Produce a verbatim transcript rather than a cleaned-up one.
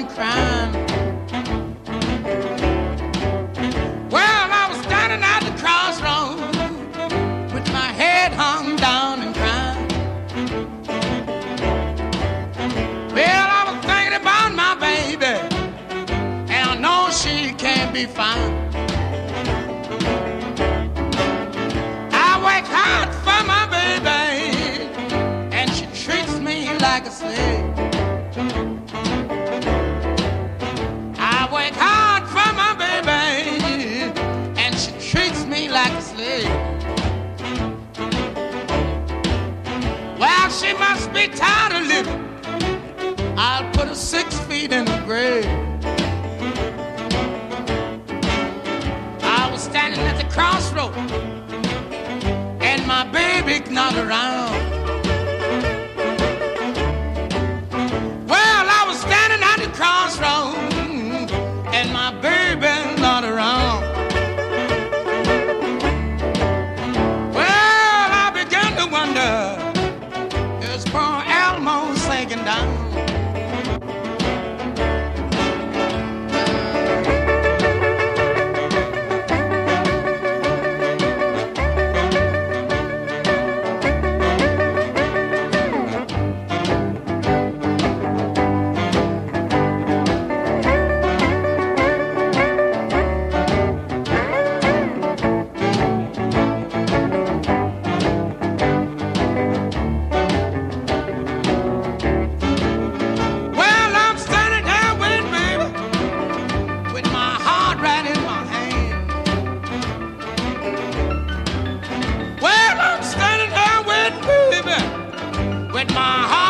and crying. Well, I was standing at the crossroads with my head hung down and crying. Well, I was thinking about my baby, and I know she can't be found. I work hard for my baby, and she treats me like a slave. I work hard for my baby, and she treats me like a slave. Well, she must be tired of living. I'll put her six feet in the grave. I was standing at the crossroad, and my baby not around. Well, I was standing at the crossroad, and my baby not around. Well, I began to wonder, is poor Elmo sinking down? With my heart